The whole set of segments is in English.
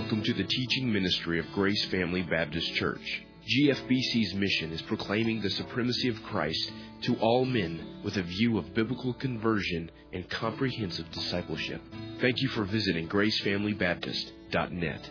Welcome to the teaching ministry of Grace Family Baptist Church. GFBC's mission is proclaiming the supremacy of Christ to all men with a view of biblical conversion and comprehensive discipleship. Thank you for visiting GraceFamilyBaptist.net.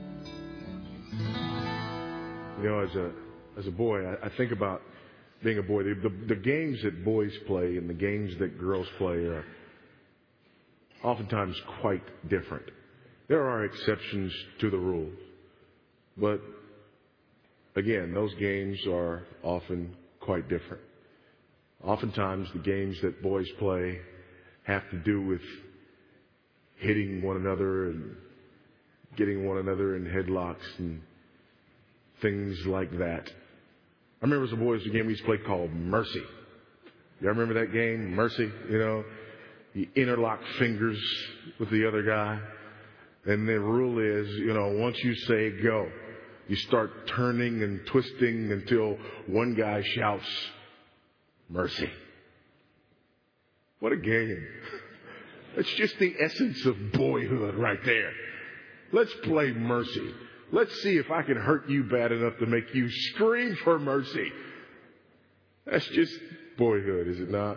You know, as a boy, I think about being a boy. The games that boys play and the games that girls play are oftentimes quite different. There are exceptions to the rules. But again, those games are often quite different. Oftentimes the games that boys play have to do with hitting one another and getting one another in headlocks and things like that. I remember as a boy, there was a game we used to play called Mercy. Y'all remember that game, Mercy? You know, you interlock fingers with the other guy. And the rule is, you know, once you say go, you start turning and twisting until one guy shouts, mercy. What a game. It's just the essence of boyhood right there. Let's play mercy. Let's see if I can hurt you bad enough to make you scream for mercy. That's just boyhood, is it not?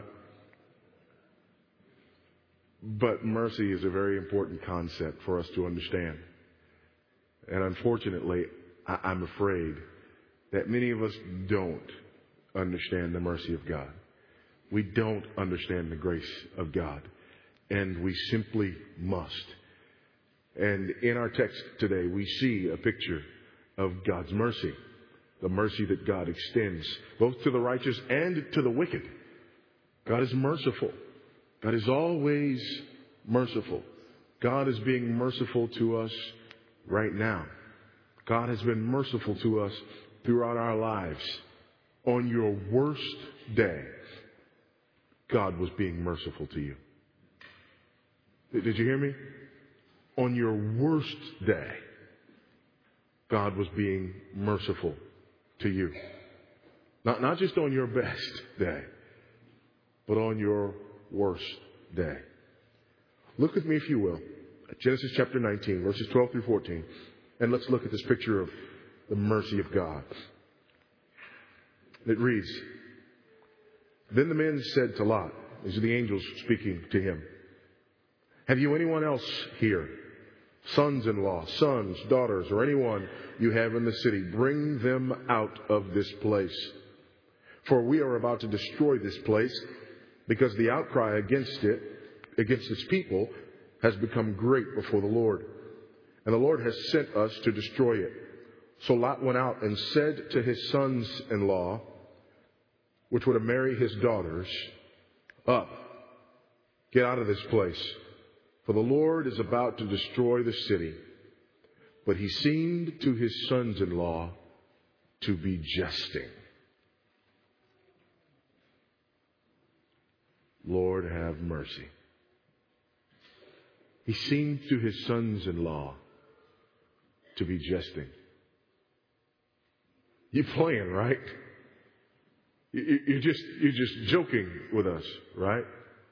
But mercy is a very important concept for us to understand. And unfortunately, I'm afraid that many of us don't understand the mercy of God. We don't understand the grace of God. And we simply must. And in our text today, we see a picture of God's mercy. The mercy that God extends both to the righteous and to the wicked. God is merciful. God is always merciful. God is being merciful to us right now. God has been merciful to us throughout our lives. On your worst day, God was being merciful to you. Did you hear me? On your worst day, God was being merciful to you. Not just on your best day, but on your worst day. Look with me, if you will, at Genesis chapter 19, verses 12 through 14, and let's look at this picture of the mercy of God. It reads, Then the men said to Lot, these are the angels speaking to him, Have you anyone else here? Sons-in-law, sons, daughters, or anyone you have in the city, bring them out of this place. For we are about to destroy this place, because the outcry against its people, has become great before the Lord. And the Lord has sent us to destroy it. So Lot went out and said to his sons-in-law, which were to marry his daughters, Up, get out of this place, for the Lord is about to destroy the city. But he seemed to his sons-in-law to be jesting. Lord, have mercy. He seemed to his sons-in-law to be jesting. You're playing, right? You're just joking with us, right?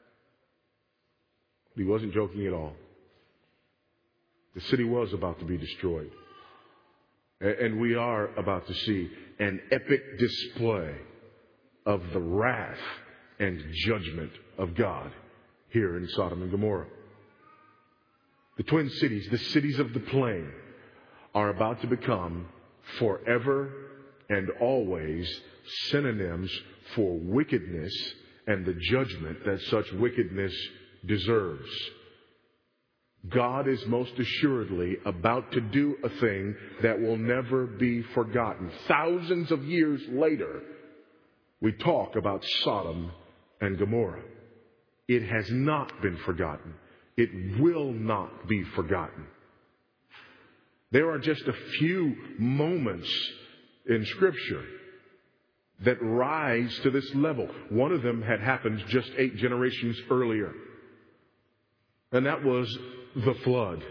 He wasn't joking at all. The city was about to be destroyed. And we are about to see an epic display of the wrath and judgment of God here in Sodom and Gomorrah. The twin cities, the cities of the plain, are about to become forever and always synonyms for wickedness and the judgment that such wickedness deserves. God is most assuredly about to do a thing that will never be forgotten. Thousands of years later, we talk about Sodom and Gomorrah. It has not been forgotten. It will not be forgotten. There are just a few moments in Scripture that rise to this level. One of them had happened just 8 generations earlier. And that was the flood.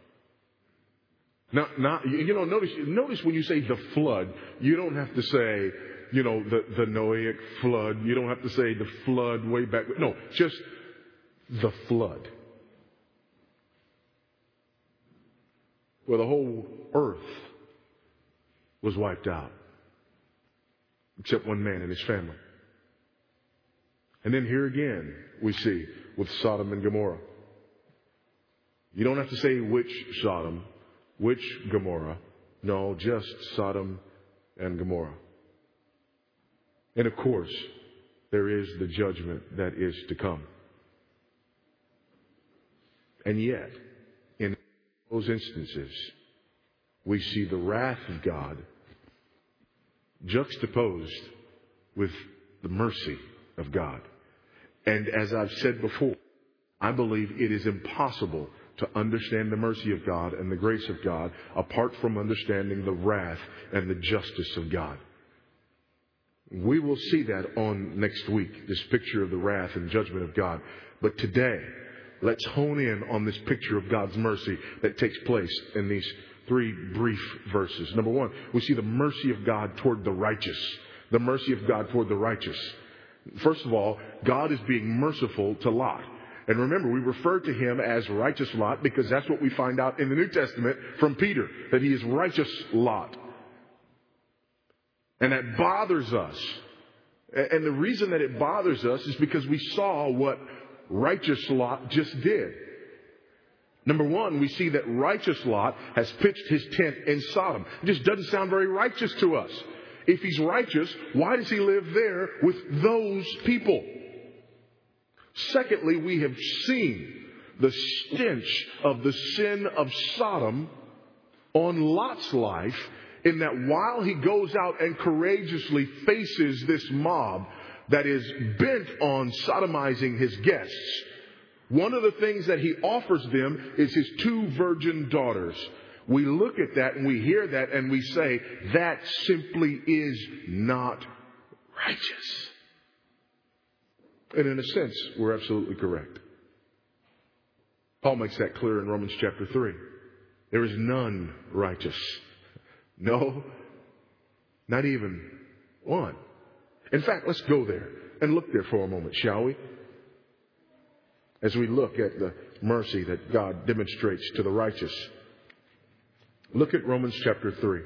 Now, notice when you say the flood, you don't have to say, the Noahic flood. You don't have to say the flood way back. No, just the flood. where the whole earth was wiped out, except one man and his family. And then here again we see with Sodom and Gomorrah. You don't have to say which Sodom, which Gomorrah. No, just Sodom and Gomorrah. And of course, there is the judgment that is to come. And yet, in those instances, we see the wrath of God juxtaposed with the mercy of God. And as I've said before, I believe it is impossible to understand the mercy of God and the grace of God apart from understanding the wrath and the justice of God. We will see that on next week, this picture of the wrath and judgment of God. But today, let's hone in on this picture of God's mercy that takes place in these 3 brief verses. Number 1, we see the mercy of God toward the righteous. The mercy of God toward the righteous. First of all, God is being merciful to Lot. And remember, we refer to him as righteous Lot because that's what we find out in the New Testament from Peter, that he is righteous Lot. And that bothers us. And the reason that it bothers us is because we saw what righteous Lot just did. Number 1, we see that righteous Lot has pitched his tent in Sodom. It just doesn't sound very righteous to us. If he's righteous, why does he live there with those people? Secondly, we have seen the stench of the sin of Sodom on Lot's life, in that while he goes out and courageously faces this mob that is bent on sodomizing his guests, one of the things that he offers them is his 2 virgin daughters. We look at that and we hear that and we say, that simply is not righteous. And in a sense, we're absolutely correct. Paul makes that clear in Romans chapter 3. There is none righteous. No, not even one. In fact, let's go there and look there for a moment, shall we? As we look at the mercy that God demonstrates to the righteous. Look at Romans chapter 3.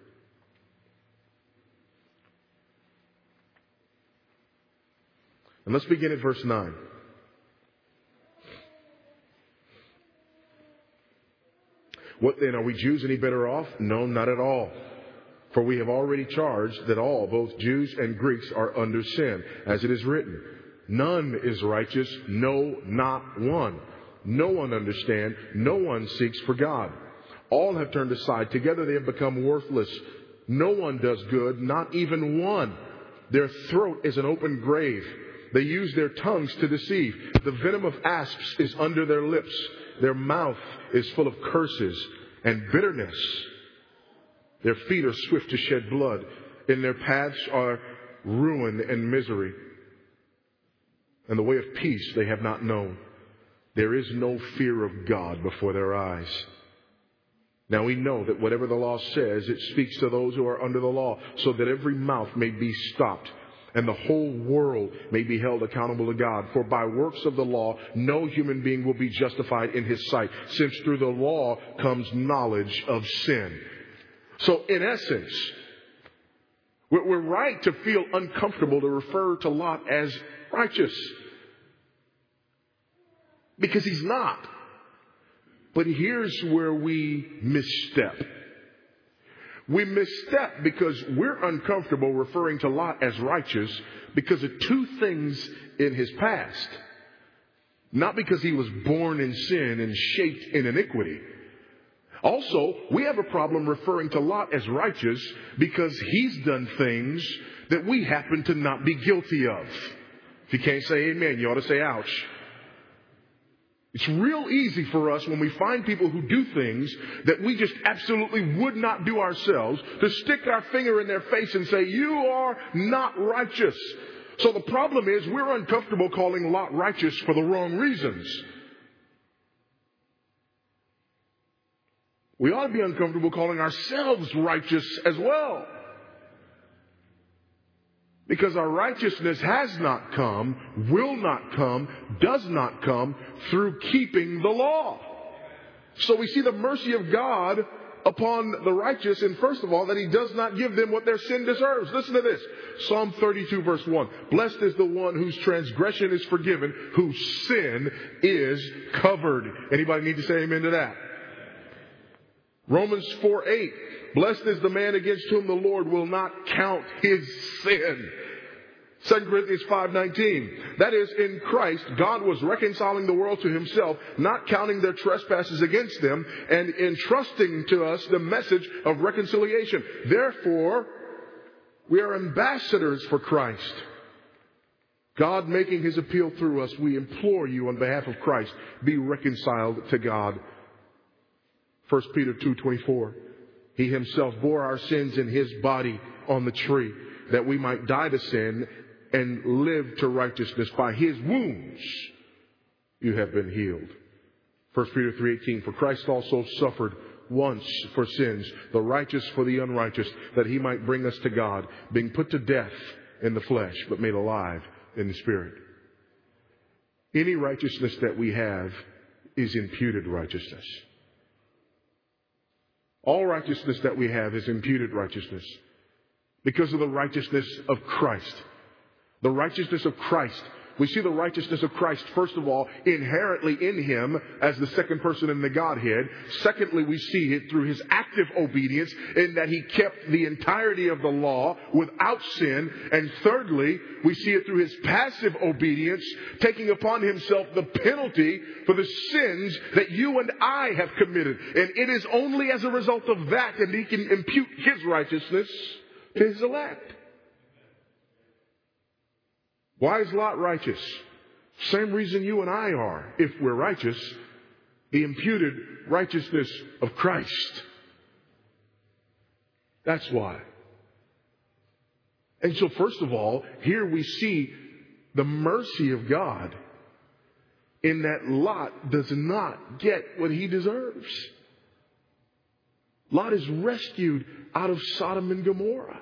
And let's begin at verse 9. What then, are we Jews any better off? No, not at all. For we have already charged that all, both Jews and Greeks, are under sin. As it is written, none is righteous, no, not one. No one understands, no one seeks for God. All have turned aside. Together they have become worthless. No one does good, not even one. Their throat is an open grave. They use their tongues to deceive. The venom of asps is under their lips. Their mouth is full of curses and bitterness. Their feet are swift to shed blood. In their paths are ruin and misery. And the way of peace they have not known. There is no fear of God before their eyes. Now we know that whatever the law says, it speaks to those who are under the law, so that every mouth may be stopped, and the whole world may be held accountable to God. For by works of the law, no human being will be justified in his sight, since through the law comes knowledge of sin. So in essence, we're right to feel uncomfortable to refer to Lot as righteous. Because he's not. But here's where we misstep. We misstep because we're uncomfortable referring to Lot as righteous because of 2 things in his past. Not because he was born in sin and shaped in iniquity. Also, we have a problem referring to Lot as righteous because he's done things that we happen to not be guilty of. If you can't say amen, you ought to say ouch. It's real easy for us when we find people who do things that we just absolutely would not do ourselves to stick our finger in their face and say, you are not righteous. So the problem is we're uncomfortable calling Lot righteous for the wrong reasons. We ought to be uncomfortable calling ourselves righteous as well. Because our righteousness has not come, will not come, does not come through keeping the law. So we see the mercy of God upon the righteous, and first of all, that He does not give them what their sin deserves. Listen to this. Psalm 32 verse 1. Blessed is the one whose transgression is forgiven, whose sin is covered. Anybody need to say amen to that? Romans 4:8. Blessed is the man against whom the Lord will not count his sin. 2 Corinthians 5:19. That is, in Christ, God was reconciling the world to Himself, not counting their trespasses against them, and entrusting to us the message of reconciliation. Therefore, we are ambassadors for Christ. God making His appeal through us, we implore you on behalf of Christ, be reconciled to God. 1 Peter 2:24. He Himself bore our sins in His body on the tree, that we might die to sin and live to righteousness. By His wounds you have been healed. 1 Peter 3:18. For Christ also suffered once for sins, the righteous for the unrighteous, that He might bring us to God, being put to death in the flesh, but made alive in the Spirit. Any righteousness that we have is imputed righteousness. All righteousness that we have is imputed righteousness because of the righteousness of Christ. The righteousness of Christ. We see the righteousness of Christ, first of all, inherently in Him as the second person in the Godhead. Secondly, we see it through His active obedience in that He kept the entirety of the law without sin. And thirdly, we see it through His passive obedience, taking upon Himself the penalty for the sins that you and I have committed. And it is only as a result of that that He can impute His righteousness to His elect. Why is Lot righteous? Same reason you and I are. If we're righteous, the imputed righteousness of Christ. That's why. And so first of all, here we see the mercy of God in that Lot does not get what he deserves. Lot is rescued out of Sodom and Gomorrah.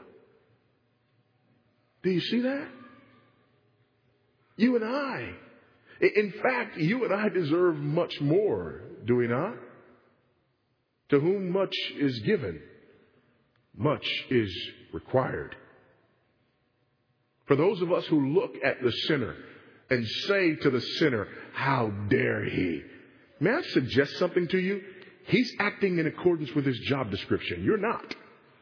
Do you see that? You and I. In fact, you and I deserve much more, do we not? To whom much is given, much is required. For those of us who look at the sinner and say to the sinner, how dare he? May I suggest something to you? He's acting in accordance with his job description. You're not.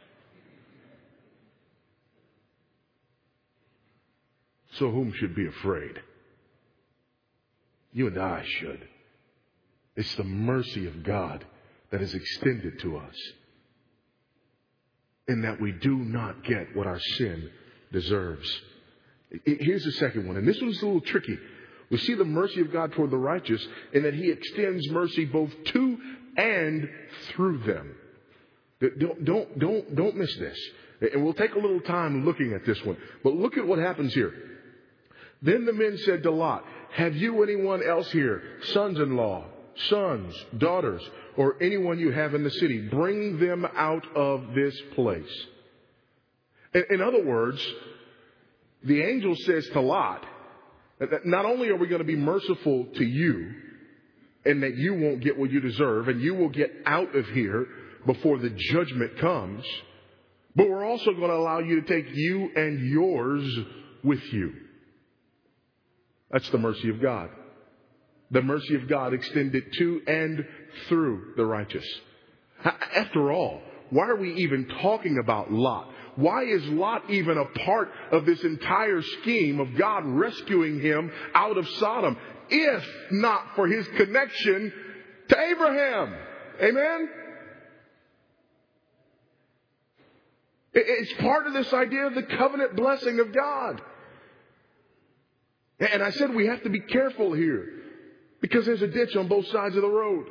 So whom should be afraid? You and I should. It's the mercy of God that is extended to us, in that we do not get what our sin deserves. Here's the second one, and this one's a little tricky. We see the mercy of God toward the righteous in that He extends mercy both to and through them. Don't miss this. And we'll take a little time looking at this one. But look at what happens here. Then the men said to Lot, have you anyone else here, sons-in-law, sons, daughters, or anyone you have in the city? Bring them out of this place. In other words, the angel says to Lot, that not only are we going to be merciful to you, and that you won't get what you deserve, and you will get out of here before the judgment comes, but we're also going to allow you to take you and yours with you. That's the mercy of God. The mercy of God extended to and through the righteous. After all, why are we even talking about Lot? Why is Lot even a part of this entire scheme of God rescuing him out of Sodom, if not for his connection to Abraham? Amen? It's part of this idea of the covenant blessing of God. And I said we have to be careful here, because there's a ditch on both sides of the road.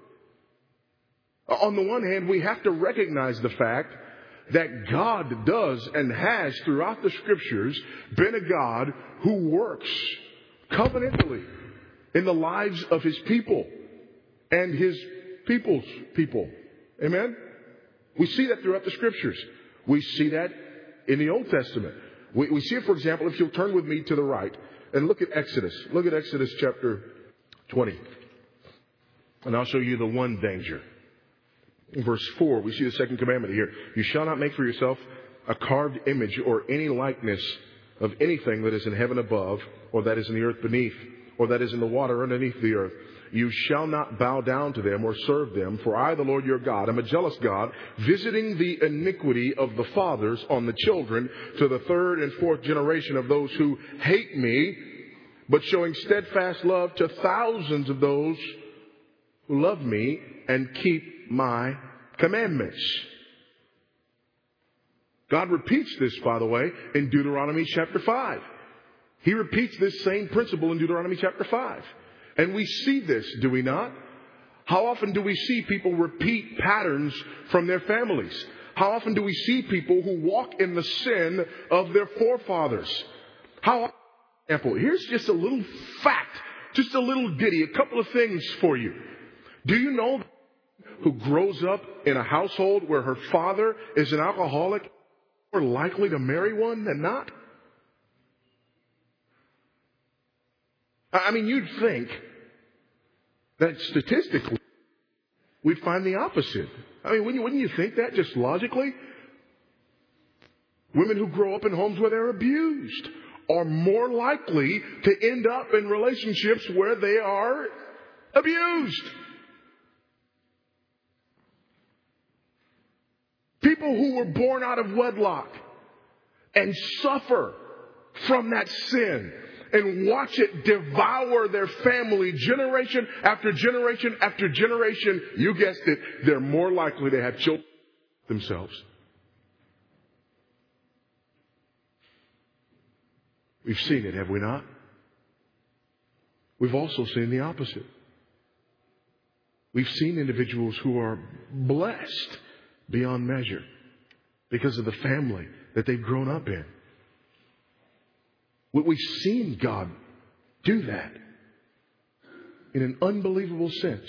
On the one hand, we have to recognize the fact that God does and has throughout the Scriptures been a God who works covenantally in the lives of His people and His people's people. Amen? We see that throughout the Scriptures. We see that in the Old Testament. We see it, for example, if you'll turn with me to the right and look at Exodus. Look at Exodus chapter 20. And I'll show you the one danger. In verse 4, we see the second commandment here. You shall not make for yourself a carved image or any likeness of anything that is in heaven above, or that is in the earth beneath, or that is in the water underneath the earth. You shall not bow down to them or serve them, for I, the Lord your God, am a jealous God, visiting the iniquity of the fathers on the children to the third and fourth generation of those who hate me, but showing steadfast love to thousands of those who love me and keep my commandments. God repeats this, by the way, in Deuteronomy chapter 5. He repeats this same principle in Deuteronomy chapter 5. And we see this, do we not? How often do we see people repeat patterns from their families? How often do we see people who walk in the sin of their forefathers? How often, for example, here's just a little fact, just a little ditty, a couple of things for you. Do you know who grows up in a household where her father is an alcoholic more likely to marry one than not? I mean, you'd think that statistically we'd find the opposite. I mean, wouldn't you think that just logically? Women who grow up in homes where they're abused are more likely to end up in relationships where they are abused. People who were born out of wedlock and suffer from that sin and watch it devour their family generation after generation after generation, you guessed it, they're more likely to have children themselves. We've seen it, have we not? We've also seen the opposite. We've seen individuals who are blessed beyond measure because of the family that they've grown up in. We've seen God do that in an unbelievable sense.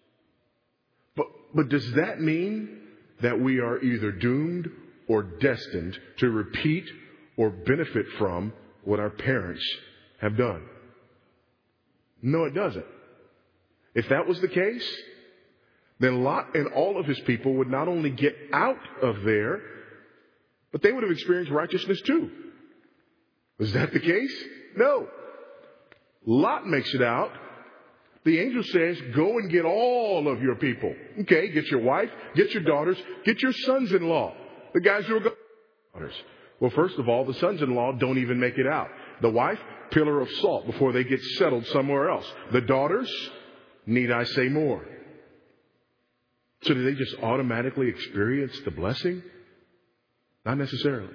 But does that mean that we are either doomed or destined to repeat or benefit from what our parents have done? No, it doesn't. If that was the case, then Lot and all of his people would not only get out of there, but they would have experienced righteousness too. Was that the case? No. Lot makes it out. The angel says, go and get all of your people. Okay, get your wife, get your daughters, get your sons-in-law. The guys who are daughters. Well, first of all, the sons-in-law don't even make it out. The wife, pillar of salt before they get settled somewhere else. The daughters, need I say more? So do they just automatically experience the blessing? Not necessarily.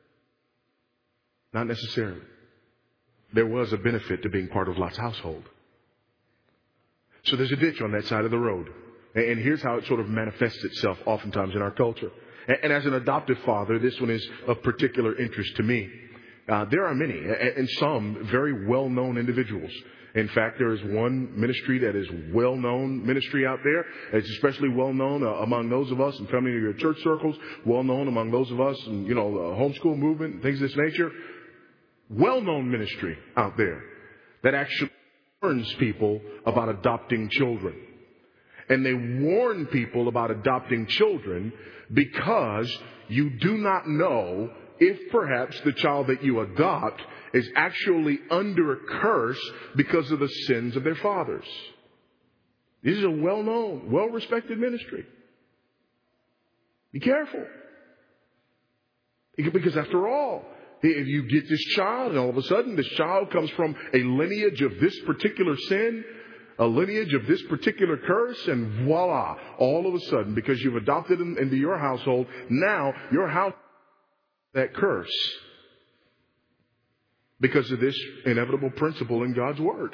Not necessarily. There was a benefit to being part of Lot's household. So there's a ditch on that side of the road. And here's how it sort of manifests itself oftentimes in our culture. And as an adoptive father, this one is of particular interest to me. There are many, and some very well-known individuals. In fact, there is one ministry that is well-known ministry out there. It's especially well-known among those of us in familiar church circles, well-known among those of us in, the homeschool movement and things of this nature. Well-known ministry out there that actually warns people about adopting children. And they warn people about adopting children because you do not know if perhaps the child that you adopt is actually under a curse because of the sins of their fathers. This is a well-known, well-respected ministry. Be careful. Because after all, if you get this child and all of a sudden this child comes from a lineage of this particular sin, a lineage of this particular curse, and voila, all of a sudden, because you've adopted them into your household, now your house that curse because of this inevitable principle in God's Word.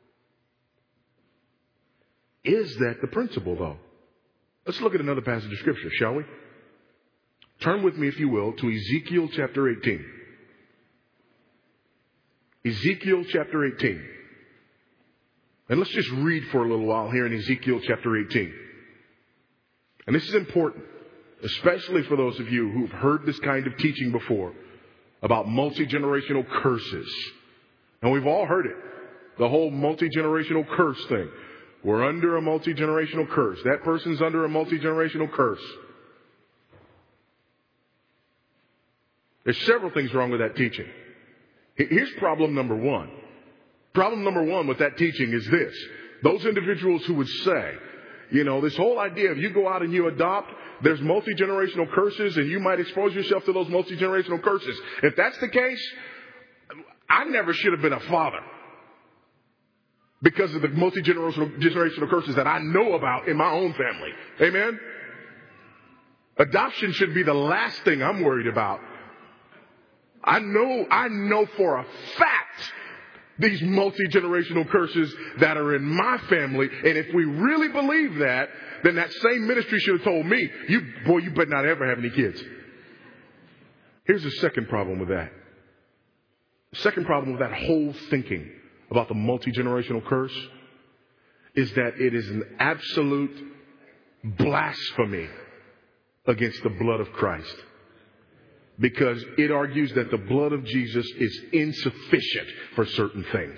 Is that the principle, though? Let's look at another passage of Scripture, shall we? Turn with me, if you will, to Ezekiel chapter 18. Ezekiel chapter 18. And let's just read for a little while here in Ezekiel chapter 18. And this is important, especially for those of you who've heard this kind of teaching before about multi-generational curses. And we've all heard it, the whole multi-generational curse thing. We're under a multi-generational curse. That person's under a multi-generational curse. There's several things wrong with that teaching. Here's problem number one. Problem number one with that teaching is this. Those individuals who would say, this whole idea of you go out and you adopt, there's multi-generational curses and you might expose yourself to those multi-generational curses. If that's the case, I never should have been a father because of the multi-generational curses that I know about in my own family. Amen? Adoption should be the last thing I'm worried about. I know for a fact these multi-generational curses that are in my family. And if we really believe that, then that same ministry should have told me, you better not ever have any kids. Here's the second problem with that. The second problem with that whole thinking about the multi-generational curse is that it is an absolute blasphemy against the blood of Christ. Because it argues that the blood of Jesus is insufficient for certain things.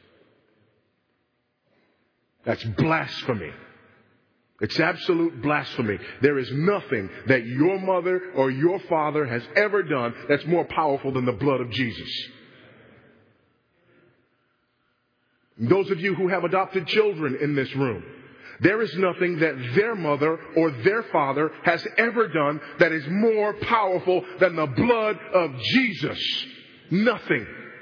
That's blasphemy. It's absolute blasphemy. There is nothing that your mother or your father has ever done that's more powerful than the blood of Jesus. Those of you who have adopted children in this room, there is nothing that their mother or their father has ever done that is more powerful than the blood of Jesus. Nothing.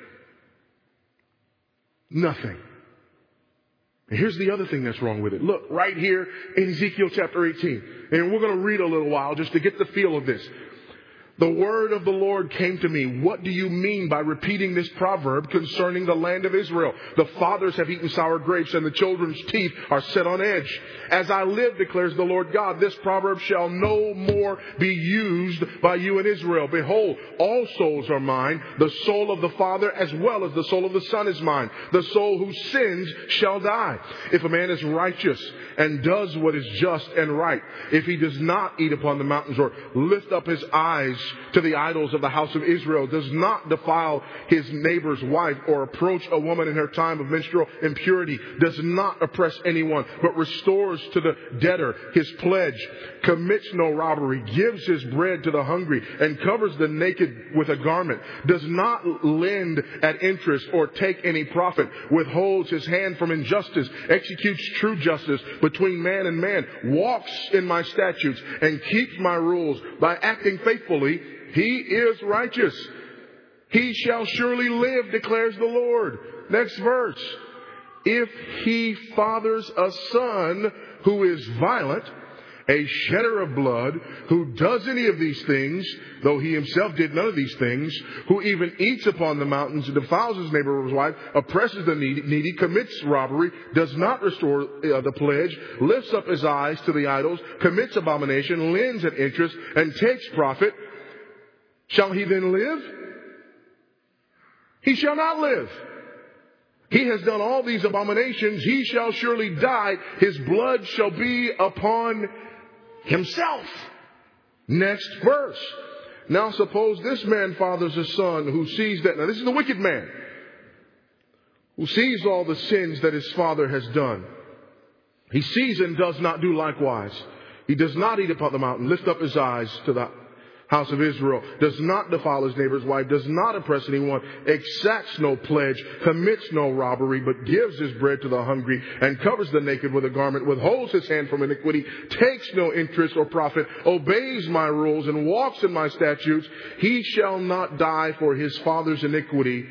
Nothing. And here's the other thing that's wrong with it. Look, right here in Ezekiel chapter 18. And we're going to read a little while just to get the feel of this. The word of the Lord came to me. What do you mean by repeating this proverb concerning the land of Israel? The fathers have eaten sour grapes and the children's teeth are set on edge. As I live, declares the Lord God, this proverb shall no more be used by you in Israel. Behold, all souls are mine. The soul of the Father as well as the soul of the Son is mine. The soul who sins shall die. If a man is righteous and does what is just and right, if he does not eat upon the mountains or lift up his eyes to the idols of the house of Israel, does not defile his neighbor's wife or approach a woman in her time of menstrual impurity, does not oppress anyone, but restores to the debtor his pledge, commits no robbery, gives his bread to the hungry, and covers the naked with a garment, does not lend at interest or take any profit, withholds his hand from injustice, executes true justice between man and man, walks in my statutes, and keeps my rules by acting faithfully, he is righteous. He shall surely live, declares the Lord. Next verse. If he fathers a son who is violent, a shedder of blood, who does any of these things, though he himself did none of these things, who even eats upon the mountains, defiles his neighbor or his wife, oppresses the needy, commits robbery, does not restore the pledge, lifts up his eyes to the idols, commits abomination, lends at interest, and takes profit, shall he then live? He shall not live. He has done all these abominations. He shall surely die. His blood shall be upon himself. Next verse. Now suppose this man fathers a son who sees that. Now this is the wicked man who sees all the sins that his father has done. He sees and does not do likewise. He does not eat upon the mountain, lift up his eyes to the house of Israel, does not defile his neighbor's wife, does not oppress anyone, exacts no pledge, commits no robbery, but gives his bread to the hungry, and covers the naked with a garment, withholds his hand from iniquity, takes no interest or profit, obeys my rules, and walks in my statutes, he shall not die for his father's iniquity.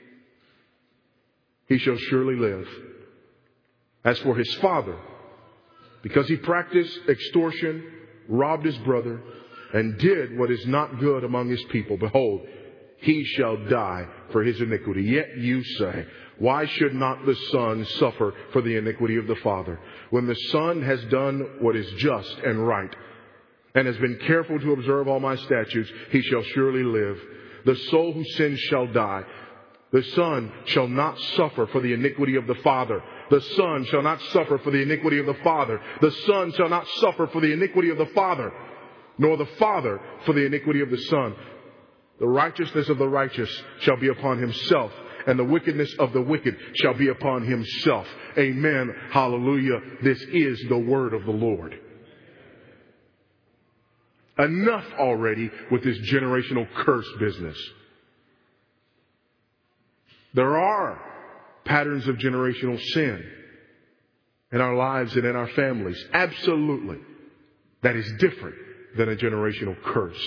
He shall surely live. As for his father, because he practiced extortion, robbed his brother, and did what is not good among his people, behold, he shall die for his iniquity. Yet you say, why should not the son suffer for the iniquity of the father? When the son has done what is just and right, and has been careful to observe all my statutes, he shall surely live. The soul who sins shall die. The son shall not suffer for the iniquity of the father. The son shall not suffer for the iniquity of the father. The son shall not suffer for the iniquity of the father, nor the father for the iniquity of the son. The righteousness of the righteous shall be upon himself, and the wickedness of the wicked shall be upon himself. Amen. Hallelujah. This is the word of the Lord. Enough already with this generational curse business. There are patterns of generational sin in our lives and in our families. Absolutely. That is different than a generational curse.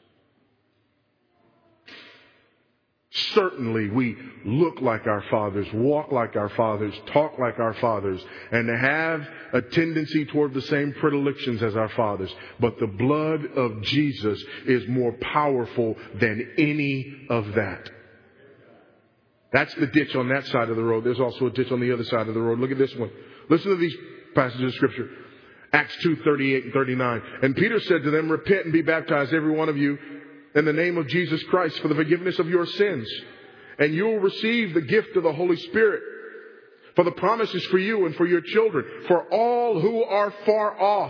Certainly we look like our fathers, walk like our fathers, talk like our fathers, and have a tendency toward the same predilections as our fathers. But the blood of Jesus is more powerful than any of that. That's the ditch on that side of the road. There's also a ditch on the other side of the road. Look at this one. Listen to these passages of Scripture. Acts 2:38 and 39. And Peter said to them, repent and be baptized, every one of you, in the name of Jesus Christ for the forgiveness of your sins. And you will receive the gift of the Holy Spirit. For the promise is for you and for your children, for all who are far off.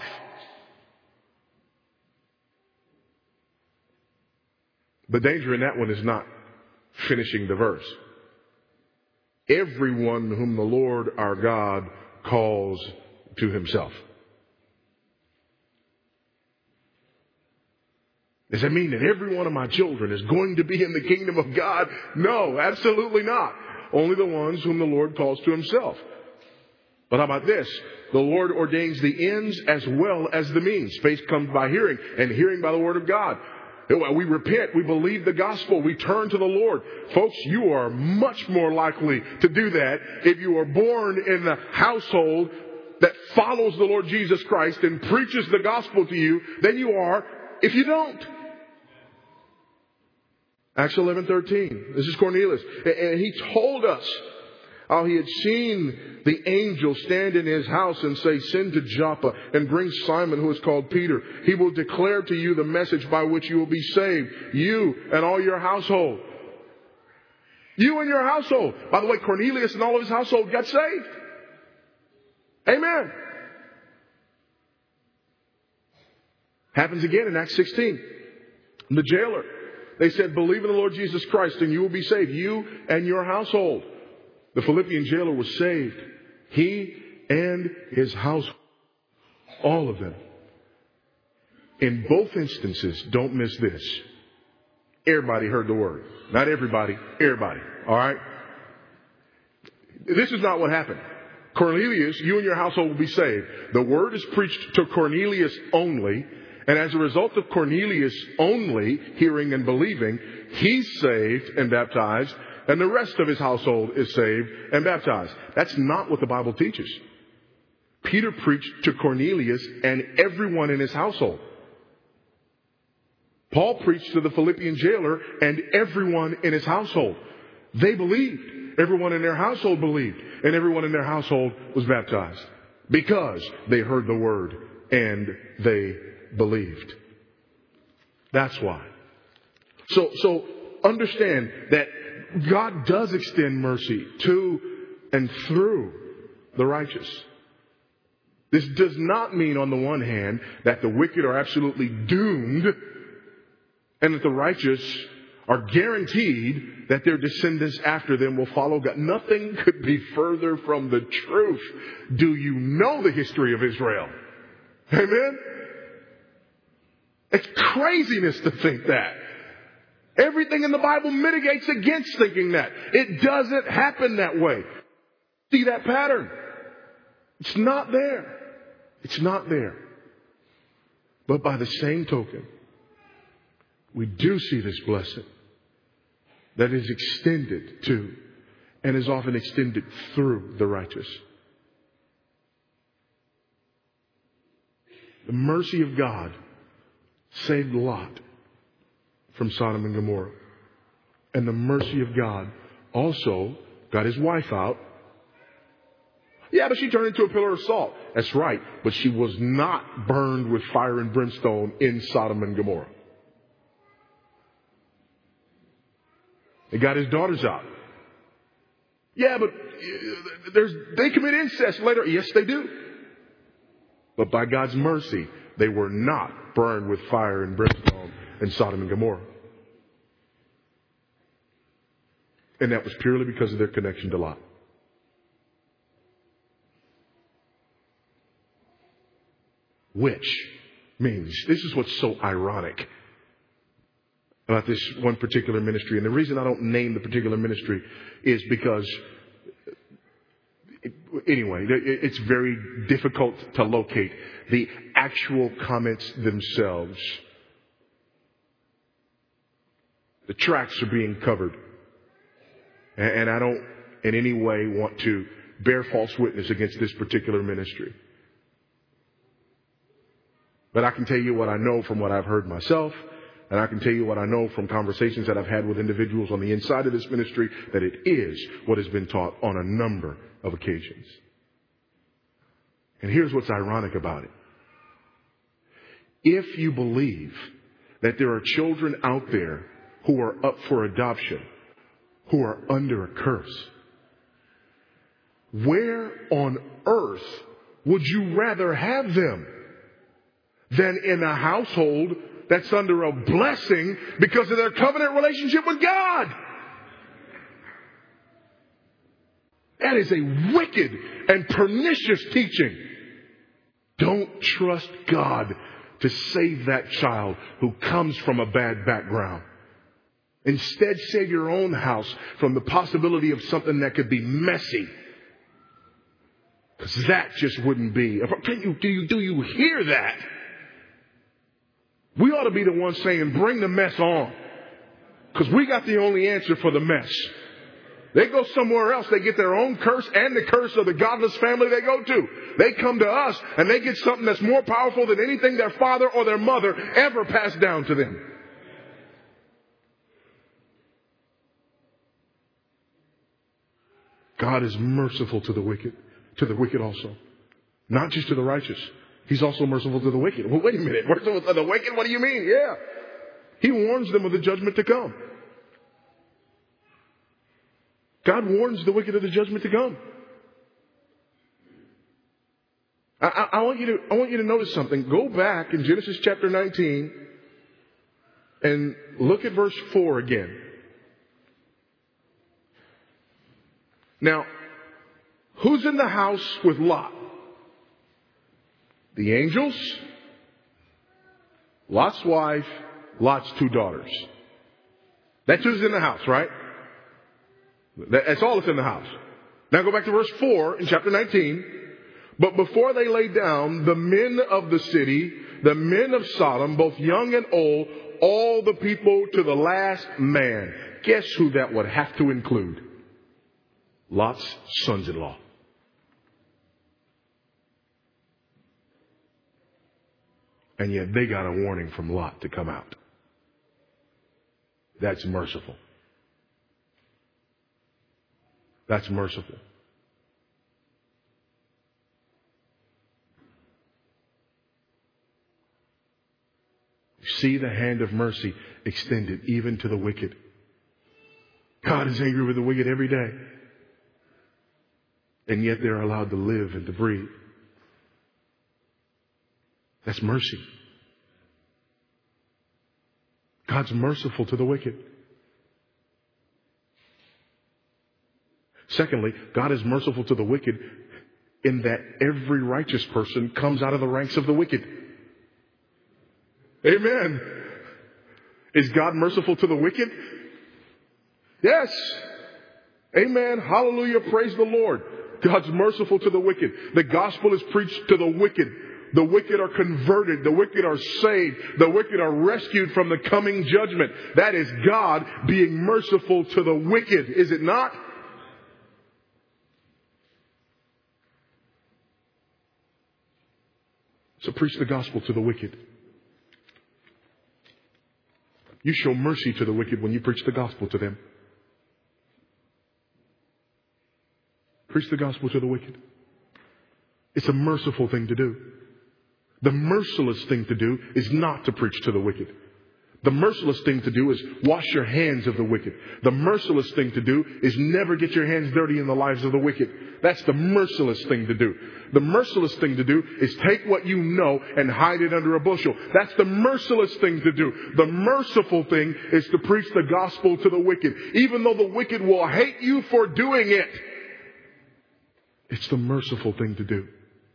The danger in that one is not finishing the verse. Everyone whom the Lord our God calls to himself. Does that mean that every one of my children is going to be in the kingdom of God? No, absolutely not. Only the ones whom the Lord calls to himself. But how about this? The Lord ordains the ends as well as the means. Faith comes by hearing, and hearing by the word of God. We repent, we believe the gospel, we turn to the Lord. Folks, you are much more likely to do that if you are born in the household that follows the Lord Jesus Christ and preaches the gospel to you than you are if you don't. Acts 11:13. This is Cornelius. And he told us how he had seen the angel stand in his house and say, send to Joppa and bring Simon, who is called Peter. He will declare to you the message by which you will be saved, you and all your household. You and your household. By the way, Cornelius and all of his household got saved. Amen. Happens again in Acts 16. The jailer. They said, believe in the Lord Jesus Christ and you will be saved, you and your household. The Philippian jailer was saved. He and his household. All of them. In both instances, don't miss this. Everybody heard the word. Not everybody, everybody. All right? This is not what happened. Cornelius, you and your household will be saved. The word is preached to Cornelius only. And as a result of Cornelius only hearing and believing, he's saved and baptized. And the rest of his household is saved and baptized. That's not what the Bible teaches. Peter preached to Cornelius and everyone in his household. Paul preached to the Philippian jailer and everyone in his household. They believed. Everyone in their household believed. And everyone in their household was baptized. Because they heard the word and they believed. That's why. So understand that God does extend mercy to and through the righteous. This does not mean, on the one hand, that the wicked are absolutely doomed and that the righteous are guaranteed that their descendants after them will follow God. Nothing could be further from the truth. Do you know the history of Israel? Amen? It's craziness to think that. Everything in the Bible mitigates against thinking that. It doesn't happen that way. See that pattern? It's not there. It's not there. But by the same token, we do see this blessing that is extended to and is often extended through the righteous. The mercy of God saved Lot from Sodom and Gomorrah. And the mercy of God also got his wife out. Yeah, but she turned into a pillar of salt. That's right. But she was not burned with fire and brimstone in Sodom and Gomorrah. He got his daughters out. Yeah, but they commit incest later. Yes, they do. But by God's mercy, they were not burned with fire and brimstone in Sodom and Gomorrah. And that was purely because of their connection to Lot. Which means, this is what's so ironic about this one particular ministry. And the reason I don't name the particular ministry is because, it's very difficult to locate the actual comments themselves. The tracks are being covered. And I don't in any way want to bear false witness against this particular ministry. But I can tell you what I know from what I've heard myself. And I can tell you what I know from conversations that I've had with individuals on the inside of this ministry, that it is what has been taught on a number of occasions. And here's what's ironic about it. If you believe that there are children out there who are up for adoption, who are under a curse, where on earth would you rather have them than in a household that's under a blessing because of their covenant relationship with God? That is a wicked and pernicious teaching. Don't trust God to save that child who comes from a bad background. Instead, save your own house from the possibility of something that could be messy. Because that just wouldn't be. Do you hear that? We ought to be the ones saying, bring the mess on. Because we got the only answer for the mess. They go somewhere else. They get their own curse and the curse of the godless family they go to. They come to us and they get something that's more powerful than anything their father or their mother ever passed down to them. God is merciful to the wicked also. Not just to the righteous. He's also merciful to the wicked. Well, wait a minute. Merciful to the wicked? What do you mean? Yeah. He warns them of the judgment to come. God warns the wicked of the judgment to come. I want you to notice something. Go back in Genesis chapter 19 and look at verse 4 again. Now, who's in the house with Lot? The angels, Lot's wife, Lot's two daughters. That's who's in the house, right? That's all that's in the house. Now go back to verse 4 in chapter 19. But before they lay down, the men of the city, the men of Sodom, both young and old, all the people to the last man. Guess who that would have to include? Lot's sons-in-law. And yet they got a warning from Lot to come out. That's merciful. That's merciful. You see the hand of mercy extended even to the wicked. God is angry with the wicked every day. And yet they're allowed to live and to breathe. That's mercy. God's merciful to the wicked. Secondly, God is merciful to the wicked in that every righteous person comes out of the ranks of the wicked. Amen. Is God merciful to the wicked? Yes. Amen. Hallelujah. Praise the Lord. God's merciful to the wicked. The gospel is preached to the wicked. The wicked are converted. The wicked are saved. The wicked are rescued from the coming judgment. That is God being merciful to the wicked, is it not? So preach the gospel to the wicked. You show mercy to the wicked when you preach the gospel to them. Preach the gospel to the wicked. It's a merciful thing to do. The merciless thing to do is not to preach to the wicked. The merciless thing to do is wash your hands of the wicked. The merciless thing to do is never get your hands dirty in the lives of the wicked. That's the merciless thing to do. The merciless thing to do is take what you know and hide it under a bushel. That's the merciless thing to do. The merciful thing is to preach the gospel to the wicked. Even though the wicked will hate you for doing it, it's the merciful thing to do.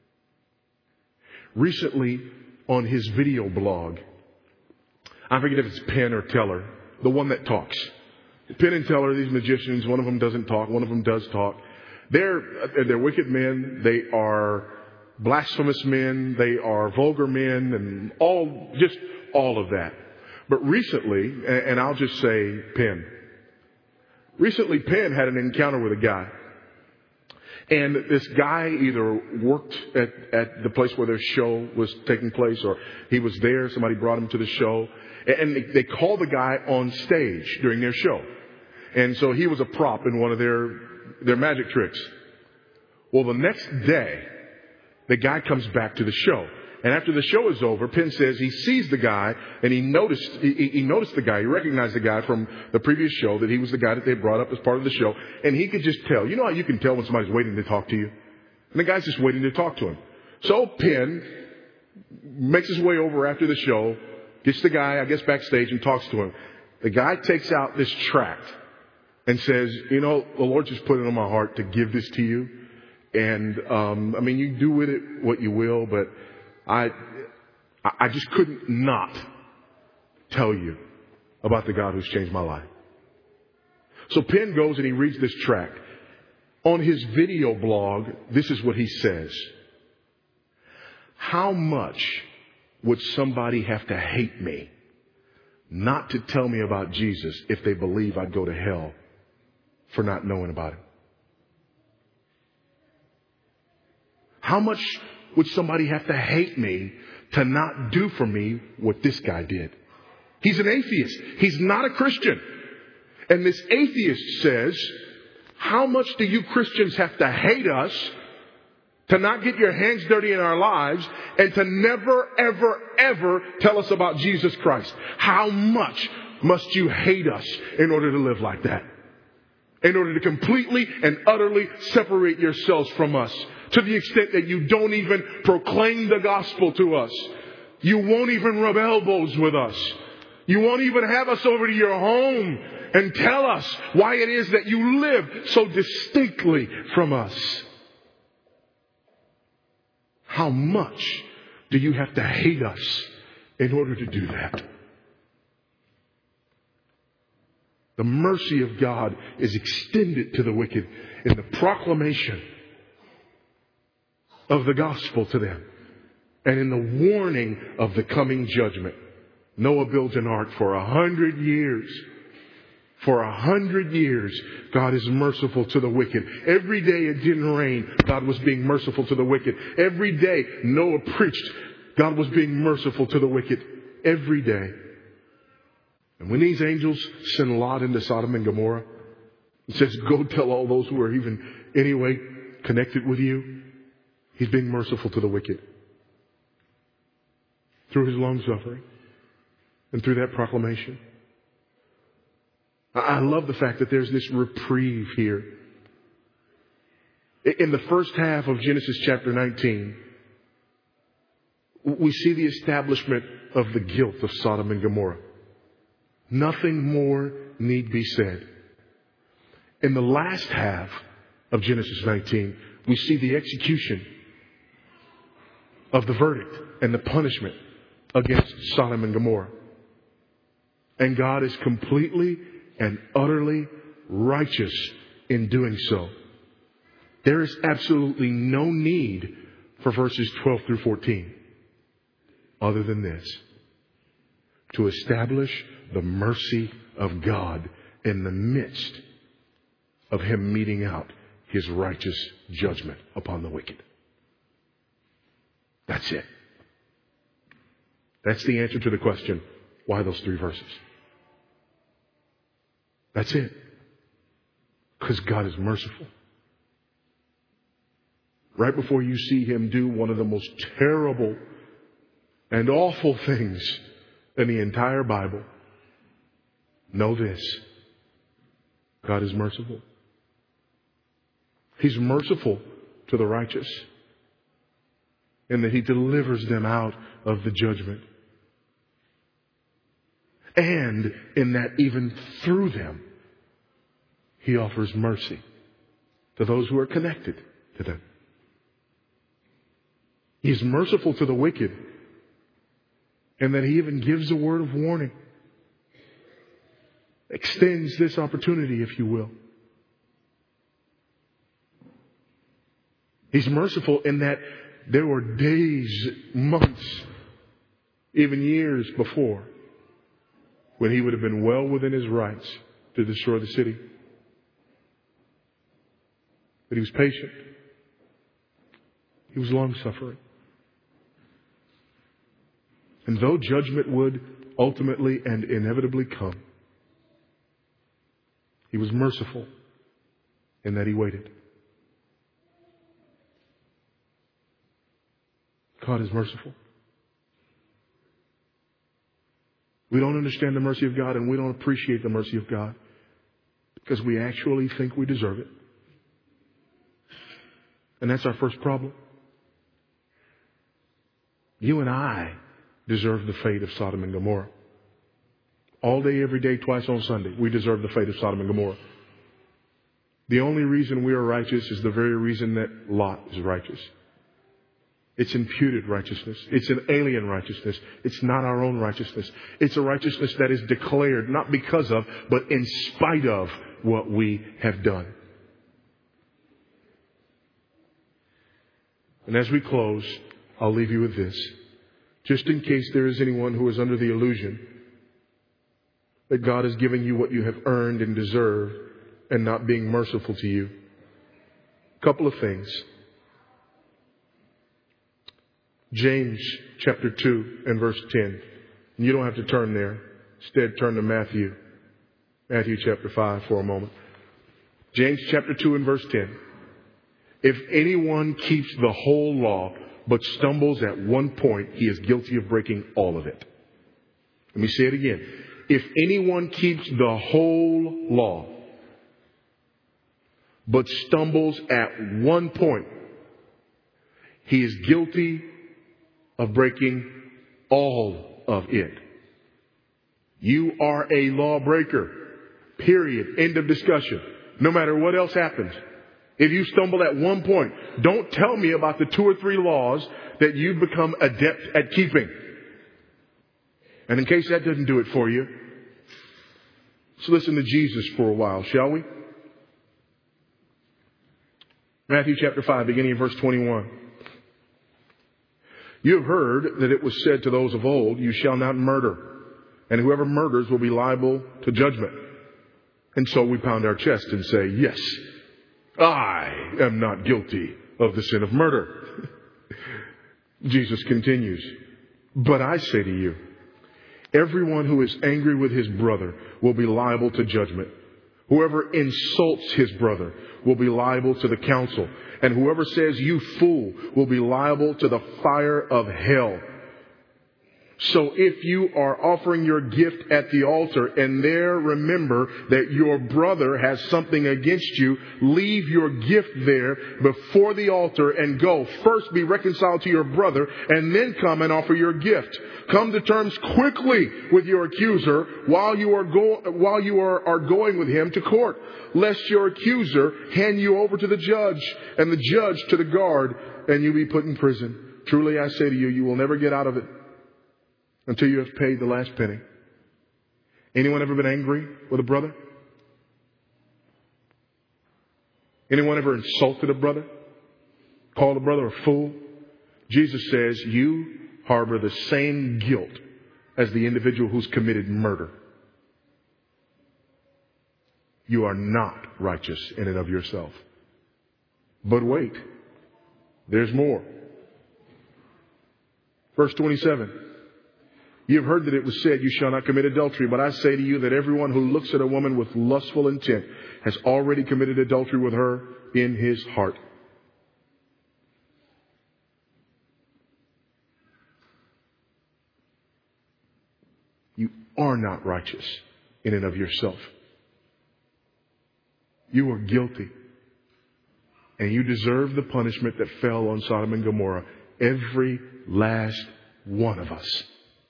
Recently, on his video blog, I forget if it's Penn or Teller, the one that talks. Penn and Teller, these magicians, one of them doesn't talk, one of them does talk. They're wicked men. They are blasphemous men. They are vulgar men, and all of that. But recently, and I'll just say Penn. Recently, Penn had an encounter with a guy. And this guy either worked at the place where their show was taking place, or he was there. Somebody brought him to the show. And they called the guy on stage during their show. And so he was a prop in one of their magic tricks. Well, the next day, the guy comes back to the show. And after the show is over, Penn says he sees the guy, and he noticed the guy. He recognized the guy from the previous show, that he was the guy that they brought up as part of the show. And he could just tell. You know how you can tell when somebody's waiting to talk to you? And the guy's just waiting to talk to him. So Penn makes his way over after the show, gets the guy, I guess, backstage and talks to him. The guy takes out this tract and says, you know, the Lord just put it on my heart to give this to you. And, you do with it what you will, but I just couldn't not tell you about the God who's changed my life. So Penn goes and he reads this tract. On his video blog, this is what he says. How much would somebody have to hate me not to tell me about Jesus if they believe I'd go to hell for not knowing about him? How much would somebody have to hate me to not do for me what this guy did? He's an atheist. He's not a Christian. And this atheist says, how much do you Christians have to hate us to not get your hands dirty in our lives and to never, ever, ever tell us about Jesus Christ? How much must you hate us in order to live like that? In order to completely and utterly separate yourselves from us, to the extent that you don't even proclaim the gospel to us. You won't even rub elbows with us. You won't even have us over to your home and tell us why it is that you live so distinctly from us. How much do you have to hate us in order to do that? The mercy of God is extended to the wicked in the proclamation of the gospel to them and in the warning of the coming judgment. Noah builds an ark for 100 years. For 100 years, God is merciful to the wicked. Every day it didn't rain, God was being merciful to the wicked. Every day Noah preached, God was being merciful to the wicked. Every day. And when these angels send Lot into Sodom and Gomorrah, it says, go tell all those who are even anyway connected with you, he's being merciful to the wicked. Through his long suffering and through that proclamation. I love the fact that there's this reprieve here. In the first half of Genesis chapter 19, we see the establishment of the guilt of Sodom and Gomorrah. Nothing more need be said. In the last half of Genesis 19, we see the execution of the verdict and the punishment against Sodom and Gomorrah. And God is completely and utterly righteous in doing so. There is absolutely no need for verses 12 through 14 other than this: to establish the mercy of God in the midst of him meting out his righteous judgment upon the wicked. That's it. That's the answer to the question, why those 3 verses? That's it. Because God is merciful. Right before you see him do one of the most terrible and awful things in the entire Bible, Know this. God is merciful. He's merciful to the righteous in that He delivers them out of the judgment. And in that even through them, He offers mercy to those who are connected to them. He's merciful to the wicked in that He even gives a word of warning. Extends this opportunity, if you will. He's merciful in that there were days, months, even years before when He would have been well within His rights to destroy the city. But He was patient. He was long-suffering. And though judgment would ultimately and inevitably come, He was merciful in that He waited. God is merciful. We don't understand the mercy of God, and we don't appreciate the mercy of God because we actually think we deserve it. And that's our first problem. You and I deserve the fate of Sodom and Gomorrah. All day, every day, twice on Sunday, we deserve the fate of Sodom and Gomorrah. The only reason we are righteous is the very reason that Lot is righteous. It's imputed righteousness. It's an alien righteousness. It's not our own righteousness. It's a righteousness that is declared not because of, but in spite of what we have done. And as we close, I'll leave you with this. Just in case there is anyone who is under the illusion that God is giving you what you have earned and deserved and not being merciful to you. A couple of things. James chapter 2 and verse 10. And you don't have to turn there. Instead, turn to Matthew. Matthew chapter 5 for a moment. James chapter 2 and verse 10. If anyone keeps the whole law but stumbles at one point, he is guilty of breaking all of it. Let me say it again. If anyone keeps the whole law but stumbles at one point, he is guilty of breaking all of it. You are a lawbreaker. Period. End of discussion. No matter what else happens. If you stumble at one point, don't tell me about the 2 or 3 laws that you've become adept at keeping. And in case that doesn't do it for you, let's listen to Jesus for a while, shall we? Matthew chapter 5, beginning in verse 21. You have heard that it was said to those of old, you shall not murder, and whoever murders will be liable to judgment. And so we pound our chest and say, yes, I am not guilty of the sin of murder. Jesus continues, but I say to you, everyone who is angry with his brother will be liable to judgment. Whoever insults his brother will be liable to the council. And whoever says, you fool, will be liable to the fire of hell. So if you are offering your gift at the altar and there remember that your brother has something against you, leave your gift there before the altar and go. First be reconciled to your brother and then come and offer your gift. Come to terms quickly with your accuser while you are going with him to court, lest your accuser hand you over to the judge and the judge to the guard and you be put in prison. Truly I say to you, you will never get out of it until you have paid the last penny. Anyone ever been angry with a brother? Anyone ever insulted a brother? Called a brother a fool? Jesus says you harbor the same guilt as the individual who's committed murder. You are not righteous in and of yourself. But wait, there's more. Verse 27. You have heard that it was said, you shall not commit adultery. But I say to you that everyone who looks at a woman with lustful intent has already committed adultery with her in his heart. You are not righteous in and of yourself. You are guilty. And you deserve the punishment that fell on Sodom and Gomorrah. Every last one of us.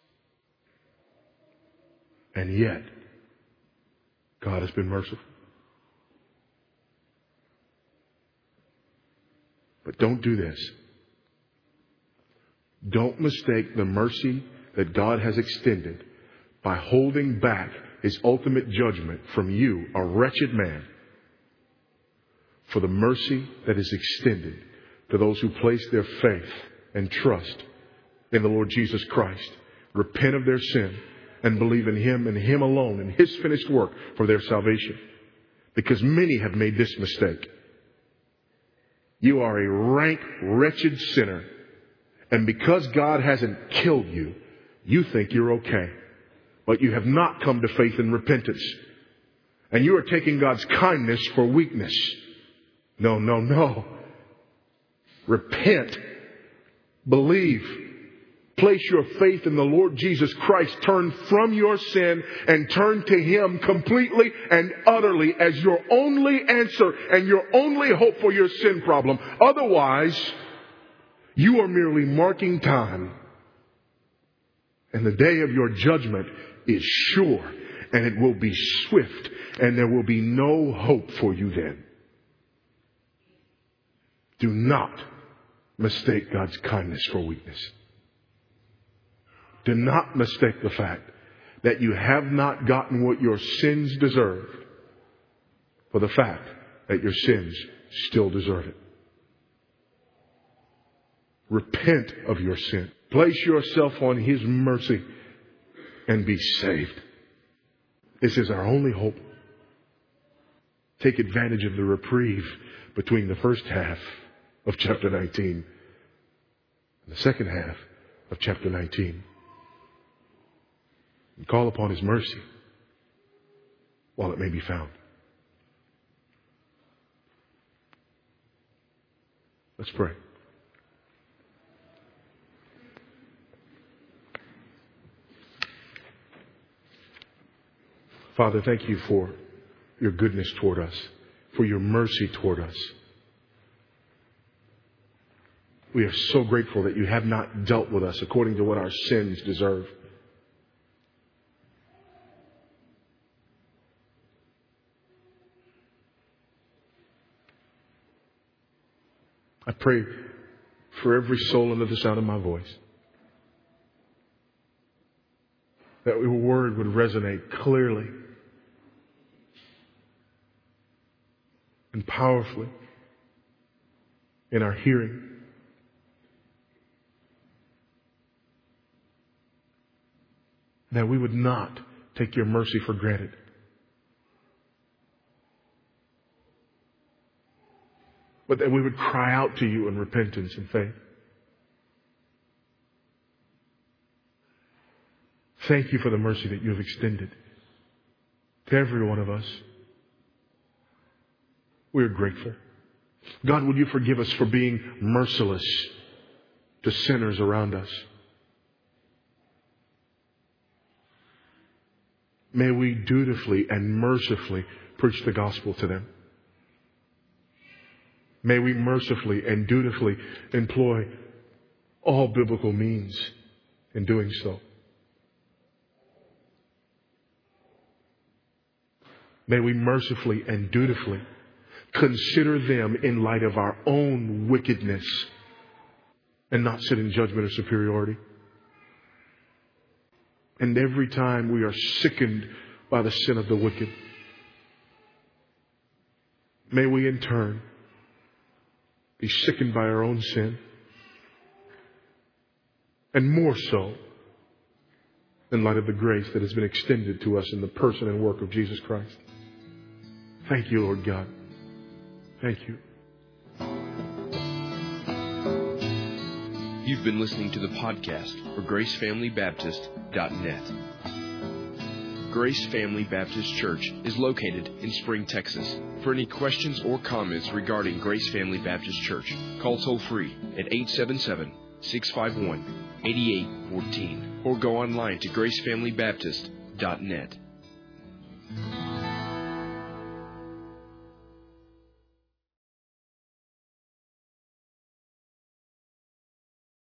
And yet, God has been merciful. But don't do this. Don't mistake the mercy that God has extended by holding back His ultimate judgment from you, a wretched man, for the mercy that is extended to those who place their faith and trust in the Lord Jesus Christ, repent of their sin, and believe in Him and Him alone and His finished work for their salvation. Because many have made this mistake. You are a rank, wretched sinner. And because God hasn't killed you, you think you're okay. But you have not come to faith and repentance. And you are taking God's kindness for weakness. No, no, no. Repent. Believe. Place your faith in the Lord Jesus Christ. Turn from your sin and turn to Him completely and utterly as your only answer and your only hope for your sin problem. Otherwise, you are merely marking time. And the day of your judgment is sure, and it will be swift, and there will be no hope for you then. Do not mistake God's kindness for weakness. Do not mistake the fact that you have not gotten what your sins deserve for the fact that your sins still deserve it. Repent of your sin. Place yourself on His mercy and be saved. This is our only hope. Take advantage of the reprieve between the first half of chapter 19 and the second half of chapter 19. And call upon His mercy while it may be found. Let's pray. Father, thank You for Your goodness toward us, for Your mercy toward us. We are so grateful that You have not dealt with us according to what our sins deserve. I pray for every soul under the sound of my voice that Your word would resonate clearly and powerfully in our hearing. That we would not take Your mercy for granted. But that we would cry out to You in repentance and faith. Thank You for the mercy that You have extended to every one of us. We are grateful. God, would You forgive us for being merciless to sinners around us? May we dutifully and mercifully preach the gospel to them. May we mercifully and dutifully employ all biblical means in doing so. May we mercifully and dutifully consider them in light of our own wickedness and not sit in judgment or superiority. And every time we are sickened by the sin of the wicked, may we in turn be sickened by our own sin, and more so in light of the grace that has been extended to us in the person and work of Jesus Christ. Thank You, Lord God. Thank You. You've been listening to the podcast for GraceFamilyBaptist.net. Grace Family Baptist Church is located in Spring, Texas. For any questions or comments regarding Grace Family Baptist Church, call toll-free at 877-651-8814 or go online to GraceFamilyBaptist.net.